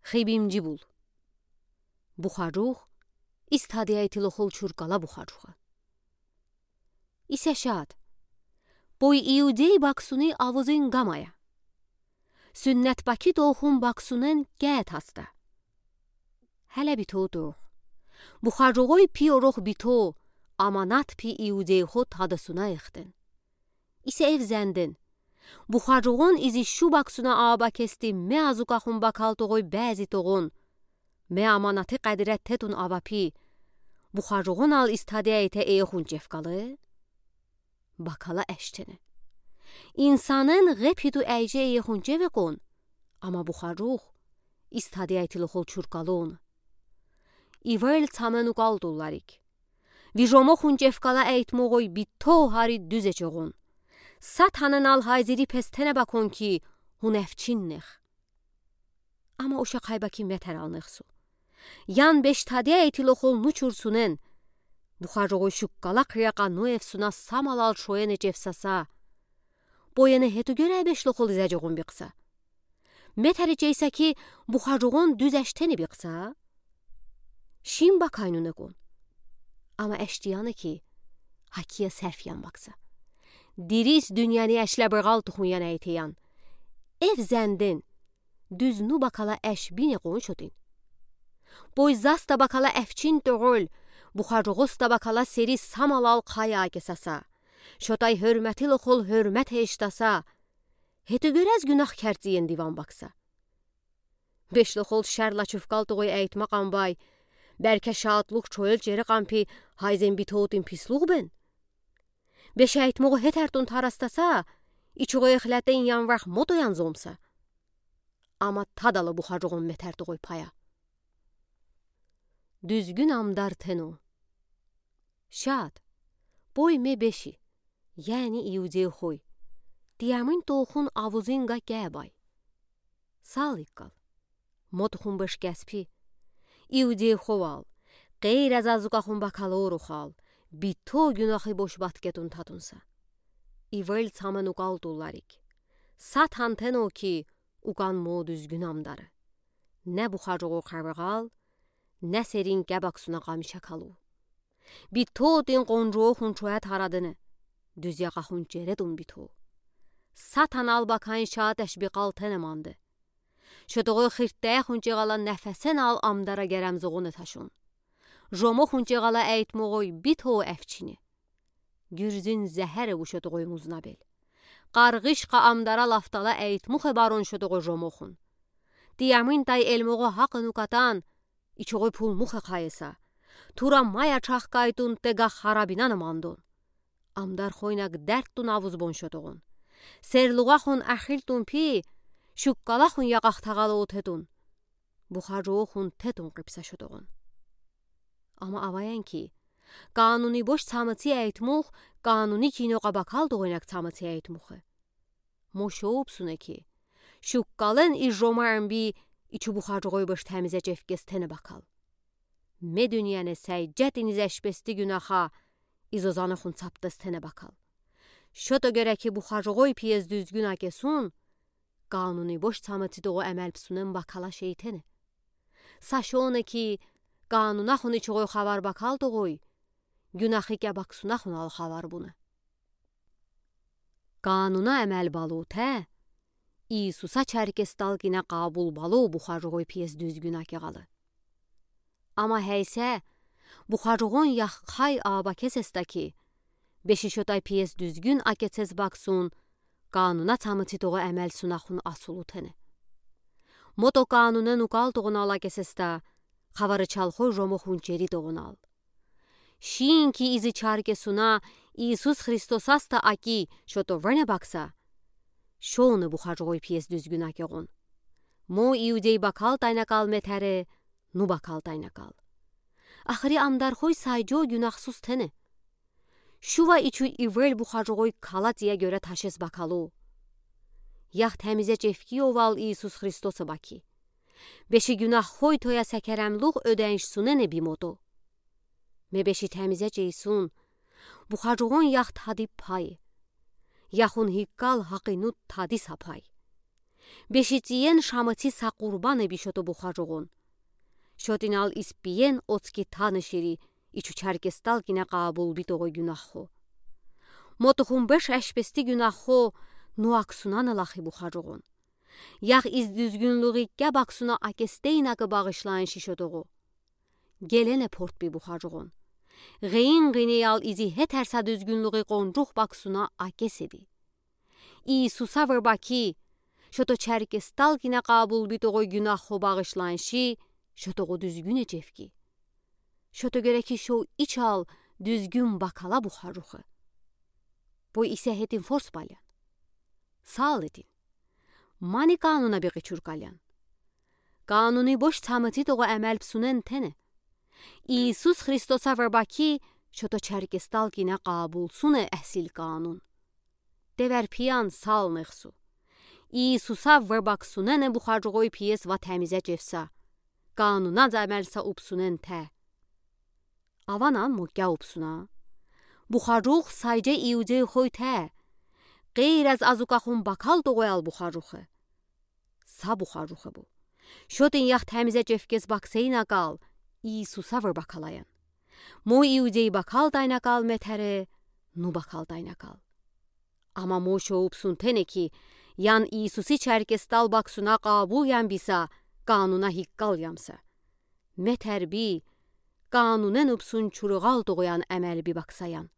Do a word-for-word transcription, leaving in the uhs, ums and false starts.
Xibimci bul. Buxaruq istadiyaytili xol çurqala buxaruqa. İsəşad. Boy iudey baksuni avuzin qamaya. Sünnət baki doğun baksunen gət hasta. Hələ bito doğ. Buxaruqoy piyoruq bito, amanat pi iudey xod tadısuna ixtin. İsə ev zəndin. Buxaruqun izi şu baksuna aba kesti me azuqaxun bakaltoğoy bəzi toğun. Me amanatı qədirət tetun avapi. Buxaruqun al istadiyayte eyxun cefqalı. Bakala əştini. İnsanın qepidu əycə eyxun cevqon. Ama buxaruq istadiyaytili xol çurqalon. İvel çamenu qaldullarik. Vijomoxun cefqala əytmoğoy bitto hari düzeçoğun. Satanın al hayziri pestene bakon ki hun efçinnex. Ama oşa qaybaki metər alnıqsu. Yan beş tadiyaytili xol nuçursunen. Buxaruqoy şuqqala qıyaqa nu efsuna samalal şoyene cefsasa. Boyene hetu görə beşli xol izəcoğun biqsa. Metəri ceysə ki buxaruqun düz əşteni biqsa. Şin bakaynune qon. Ama əştiyanı ki hakiya sərfiyan baksa. Diris dünyanı əşlə bırqal tuxunyan əytiyan. Ev zəndin. Düz nu bakala əş bine qonşudin. Boy zas da bakala əfçin doğul. Buxaruqus da bakala seri samalal qaya kesasa. Şotay hörmətil xol hörmət heştasa. Hetu görəz günah kərtiyen divan baksa. Beşli xol şərla çufqal toğuy əytma qambay. Bərkə şadluq çoyul ceri qampi hayzen bitoğutin pisluq ben. Beş əytmoğu hetərtun tarastasa. İçuğu exlətdə inyan vax motoyan zomsa. Ama tadalı buxaruqun metərtoğuy paya. Düzgün amdar teno. Şad. Boy me beşi. Yəni iudey xoy. Diyamin toxun avuzinga gəbay. Sağlık qal. Motuxun beş gəspi. İudey xoval. Qeyr az azuqaxun bakaloru xal. Bito günahı boş batgetun tatunsa. İvel çamen uqal dullarik. Satan teno ki uqan mo düzgün amdarı. Nə buxaruqu qarvaqal, nə serin qəbaksuna qamişa kalu. Bito din qonruğu xunçoya taradını. Düz yaqaxun ceredun bito. Satan al bakayn şaat əşbiqal tenemandı. Şötoğu xirtdəyə xunçeqala nəfəsən al amdara gərəmzoğunu taşun. Jomo xunçeqala əytmoğoy bito əfçini. Gürzün zəhərə bu şötoğu muznabel. Qarğışqa amdara laftala əytmuxə baron şötoğu jomoxun. Diyamin day elmoğu haqını qatan, içoğu pulmuxə qayısa. Tura maya çaxqaydun dəqa xarabinanı mandun. Amdar xoynaq dərtdun avuzbon şötoğun. Serluğaxun əxiltun pi, şuqqalaxun yaqaqtağalı otedun. Buxaruqun tedun qıpsa şötoğun. Ama avayan ki, qanuni boş çamıtı əytmuq, qanuni kinoqa bakal doğuynaq çamıtı əytmuxı. Moşoğupsune ki, şuqqalın ijromarın bi, içi buxaruqoy boş təmizə cefgestene bakal. Me dünyanı səccədiniz əşbesti günaxa, izozanıxun çapdestene bakal. Şoto görə ki buxaruqoy piyez düzgün akesun, qanuni boş çamıtı doğu əməlpsunen bakala şeytene. Saşone ki, qanunaxun içoğoy xavar bakal doğuy, günahı gəbaksunaxun al xavar bunu. Qanuna əməl balu tə, İsusa çərkestalginə qabul balu buxaruqoy piyez düzgün akeqalı. Ama heysə, buxaruqun yaxqay aba kesestaki, beşi şotay piyez düzgün aketsez baksun, qanuna çamıtı doğu əməl sunaxun asulu təni. Moto qanunen uqal doğun ala kesesta, xavarı çalxoy jomoxun ceri doğun al. Şiin ki izi çarkesuna, İsus Xristosas da aki şoto verne baksa, şonu buxaruqoy piyez düzgün akeqon. Mo iudey bakal taynaqal metəri, nu bakal taynaqal. Axırı amdarxoy sayco günahsuz təni. Şuva içu ivel buxaruqoy kalatiyə görə taşes bakalu. Yax təmizə cefki oval İsus Xristosa baki. Beşi günah xoy toya səkərəmluq ödənş sunene bimodu. Me beşi təmizə ceysun, buxaruqon yax tadi pay. Yaxun hiqqal haqinu tadi sapay. Бешитиен шамати са қурбане бишото бухажугун. Шотинал испиен оцки танышири, ичу чаркестал кине қабул битогой гюнаххо. Мотухун беш әшпести гюнаххо нуаксунан лахи бухажугун. Яқ из düzgünlüğükke baksuna akesteyinakı bağışlayın şişoduğu. Gelene port bi bухажугун. Gıyn gıneyal izi hetersa düzgünlüğü qoncuq baksuna akesedi. İsusa vırbaki, şoto çerkestal kine qabul bitoğu günahho bağışlayın şi, şotoğu düzgün ecefki. Şoto göre ki şo iç al düzgün bakala bухажухы. Bu ise hetin fors balyan. Sağ edin. Mani kanuna bir çurkalyan. Kanuni boş tamati doğu emel psunen tene. İsus Hristosa vırbaki, şoto çerkestal kine qabulsune ehsil kanun. Dever piyan sal nexsu. İsusa vırbaksunene bухажугой piyes va temize cefsa. Kanuna zamelsa upsunen te. Avanan mugya upsuna. Bухажуг sayce iude xoy te. Qeyr az azukaxun bakal doğuyal bухажухы. Sa bухажухы bu. Şotin yax temize cefkes bakseyna kal. İsusa vırbakalayan. Mo iudeyi bakal dayna kal metere. Nu bakal dayna kal. Ama mo şo upsun tene ki, yan İsusi çerkestal baksuna qabul yan bisa, kanuna hikkal yamsa. Meter bi, kanunen upsun çuruğal doğuyan emel bi baksayan.